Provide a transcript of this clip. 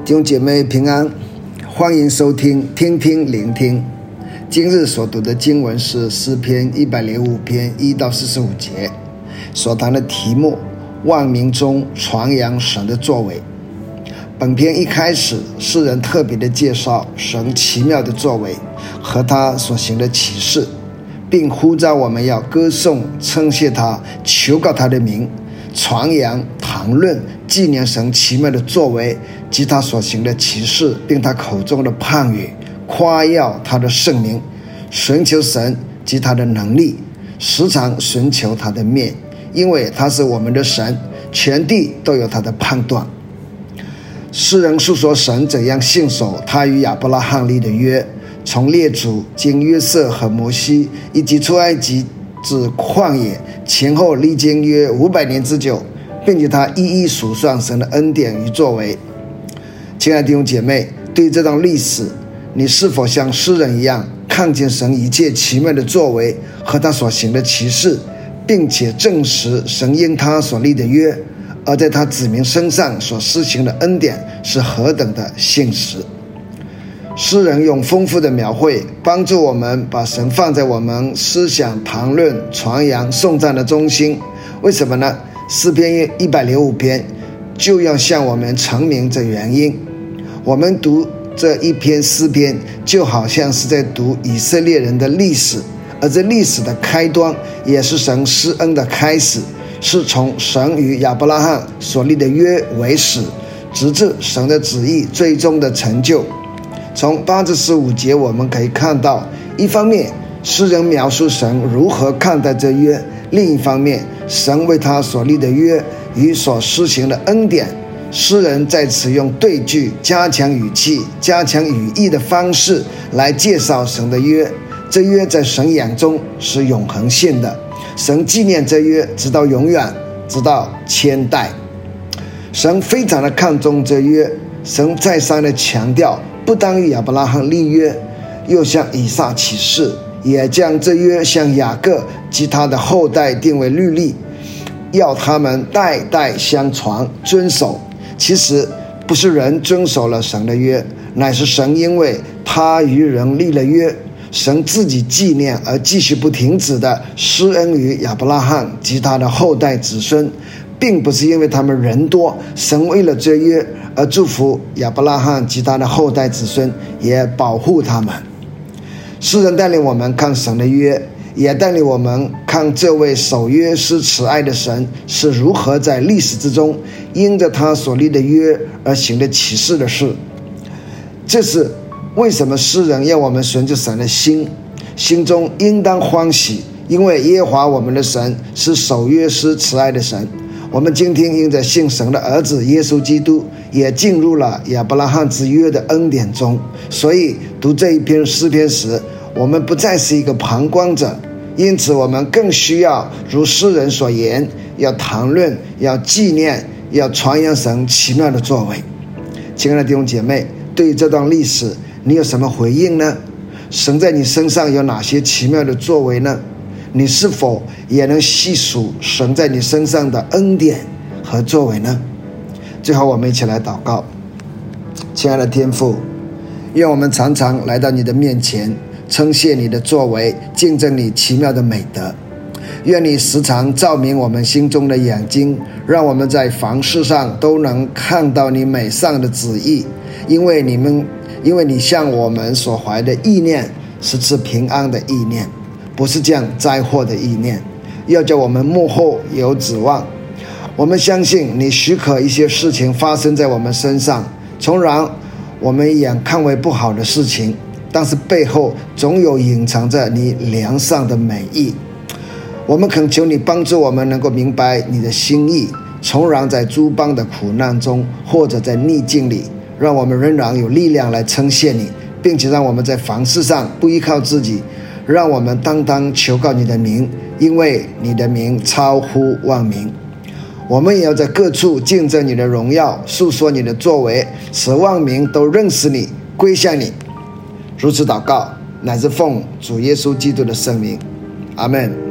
弟兄姐妹平安，欢迎收听听听聆听。今日所读的经文是诗篇105篇1到45节，所谈的题目万民中传扬神的作为。本篇一开始，诗人特别的介绍神奇妙的作为和他所行的奇事，并呼召我们要歌颂称谢他，求告他的名，传扬谈论纪念神奇妙的作为及他所行的奇事，并他口中的判语，夸耀他的圣名，寻求神及他的能力，时常寻求他的面，因为他是我们的神，全地都有他的判断。诗人述说神怎样信守他与亚伯拉罕立的约，从列祖经约瑟和摩西，以及出埃及至旷野，前后历经约500年之久，并且他一一数算神的恩典与作为。亲爱的弟兄姐妹，对于这段历史，你是否像诗人一样看见神一切奇妙的作为和他所行的奇事，并且证实神因他所立的约，而在他子民身上所施行的恩典是何等的信实？诗人用丰富的描绘帮助我们把神放在我们思想谈论传扬颂赞的中心。为什么呢？诗篇105篇就要向我们阐明这原因。我们读这一篇诗篇就好像是在读以色列人的历史，而这历史的开端也是神施恩的开始，是从神与亚伯拉罕所立的约为始，直至神的旨意最终的成就。从8至15节我们可以看到，一方面诗人描述神如何看待这约，另一方面神为他所立的约与所施行的恩典，诗人在此用对句、加强语气、加强语义的方式来介绍神的约。这约在神眼中是永恒性的，神纪念这约直到永远，直到千代。神非常的看重这约，神再三的强调，不单与亚伯拉罕立约，又向以撒起誓，也将这约向雅各及他的后代定为律例，要他们代代相传遵守。其实不是人遵守了神的约，乃是神因为他与人立了约，神自己纪念而继续不停止的施恩于亚伯拉罕及他的后代子孙，并不是因为他们人多，神为了这约而祝福亚伯拉罕及他的后代子孙，也保护他们。诗人带领我们看神的约，也带领我们看这位守约施慈爱的神是如何在历史之中因着他所立的约而行的奇事的事。这是为什么诗人要我们顺着神的心中应当欢喜，因为耶和华我们的神是守约施慈爱的神。我们今天因着信神的儿子耶稣基督，也进入了亚伯拉罕之约的恩典中，所以读这一篇诗篇时，我们不再是一个旁观者，因此我们更需要如诗人所言，要谈论，要纪念，要传扬神奇妙的作为。亲爱的弟兄姐妹，对于这段历史你有什么回应呢？神在你身上有哪些奇妙的作为呢？你是否也能细数神在你身上的恩典和作为呢？最后我们一起来祷告。亲爱的天父，愿我们常常来到你的面前，称谢你的作为，见证你奇妙的美德。愿你时常照明我们心中的眼睛，让我们在凡事上都能看到你美善的旨意，因为你向我们所怀的意念是赐平安的意念，不是降灾祸的意念，要叫我们幕后有指望。我们相信你许可一些事情发生在我们身上，纵然我们眼看为不好的事情，但是背后总有隐藏着你良善的美意。我们恳求你帮助我们能够明白你的心意，纵然在诸般的苦难中，或者在逆境里，让我们仍然有力量来称谢你，并且让我们在凡事上不依靠自己，让我们单单求告你的名，因为你的名超乎万名。我们也要在各处见证你的荣耀，述说你的作为，使万民都认识你，归向你。如此祷告，乃是奉主耶稣基督的圣名，阿们。